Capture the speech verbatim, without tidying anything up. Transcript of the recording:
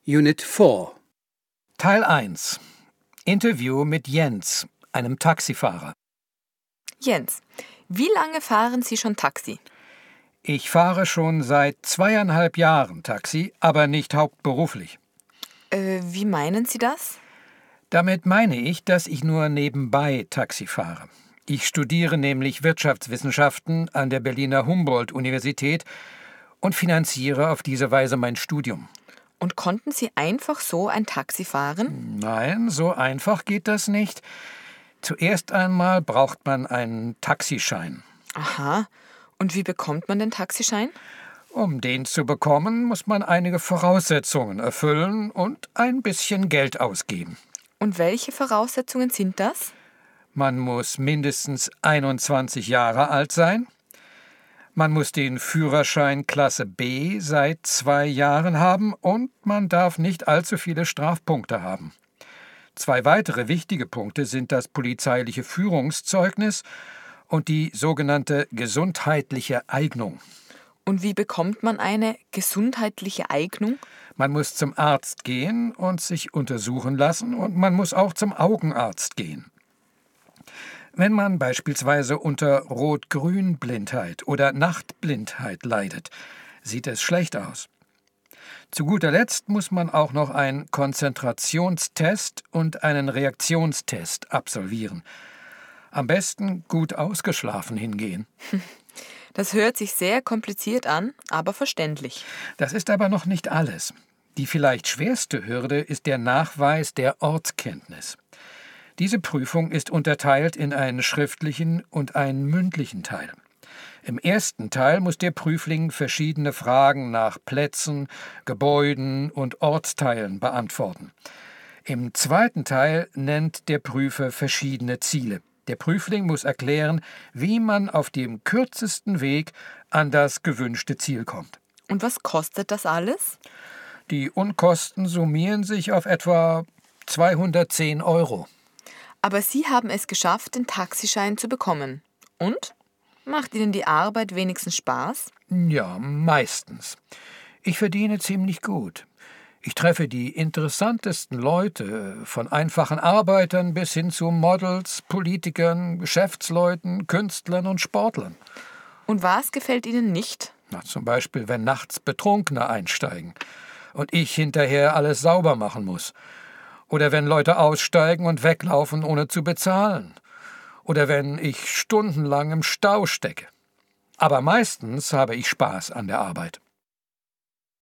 Unit vier. Teil eins. Interview mit Jens, einem Taxifahrer. Jens, wie lange fahren Sie schon Taxi? Ich fahre schon seit zweieinhalb Jahren Taxi, aber nicht hauptberuflich. Äh, wie meinen Sie das? Damit meine ich, dass ich nur nebenbei Taxi fahre. Ich studiere nämlich Wirtschaftswissenschaften an der Berliner Humboldt-Universität und finanziere auf diese Weise mein Studium. Und konnten Sie einfach so ein Taxi fahren? Nein, so einfach geht das nicht. Zuerst einmal braucht man einen Taxischein. Aha. Und wie bekommt man den Taxischein? Um den zu bekommen, muss man einige Voraussetzungen erfüllen und ein bisschen Geld ausgeben. Und welche Voraussetzungen sind das? Man muss mindestens einundzwanzig Jahre alt sein. Man muss den Führerschein Klasse B seit zwei Jahren haben und man darf nicht allzu viele Strafpunkte haben. Zwei weitere wichtige Punkte sind das polizeiliche Führungszeugnis und die sogenannte gesundheitliche Eignung. Und wie bekommt man eine gesundheitliche Eignung? Man muss zum Arzt gehen und sich untersuchen lassen und man muss auch zum Augenarzt gehen. Wenn man beispielsweise unter Rot-Grün-Blindheit oder Nachtblindheit leidet, sieht es schlecht aus. Zu guter Letzt muss man auch noch einen Konzentrationstest und einen Reaktionstest absolvieren. Am besten gut ausgeschlafen hingehen. Das hört sich sehr kompliziert an, aber verständlich. Das ist aber noch nicht alles. Die vielleicht schwerste Hürde ist der Nachweis der Ortskenntnis. Diese Prüfung ist unterteilt in einen schriftlichen und einen mündlichen Teil. Im ersten Teil muss der Prüfling verschiedene Fragen nach Plätzen, Gebäuden und Ortsteilen beantworten. Im zweiten Teil nennt der Prüfer verschiedene Ziele. Der Prüfling muss erklären, wie man auf dem kürzesten Weg an das gewünschte Ziel kommt. Und was kostet das alles? Die Unkosten summieren sich auf etwa zweihundertzehn Euro. Aber Sie haben es geschafft, den Taxischein zu bekommen. Und? Macht Ihnen die Arbeit wenigstens Spaß? Ja, meistens. Ich verdiene ziemlich gut. Ich treffe die interessantesten Leute, von einfachen Arbeitern bis hin zu Models, Politikern, Geschäftsleuten, Künstlern und Sportlern. Und was gefällt Ihnen nicht? Na, zum Beispiel, wenn nachts Betrunkene einsteigen und ich hinterher alles sauber machen muss. Oder wenn Leute aussteigen und weglaufen, ohne zu bezahlen. Oder wenn ich stundenlang im Stau stecke. Aber meistens habe ich Spaß an der Arbeit.